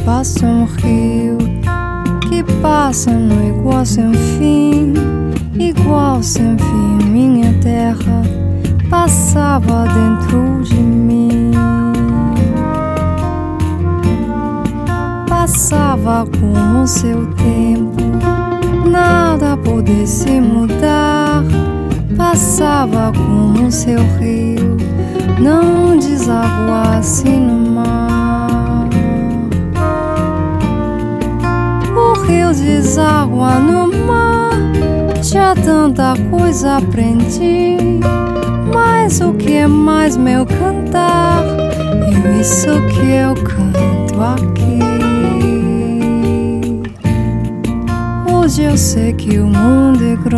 passa um rio, que passa no igual sem fim, igual sem fim. Minha terra passava dentro de mim, passava com o seu tempo, nada pudesse mudar. Passava com o seu rio, não desaguasse no mar. O rio desagua no mar, já tanta coisa aprendi. Mas o que é mais meu cantar? É isso que eu canto aqui. Hoje eu sei que o mundo é grande.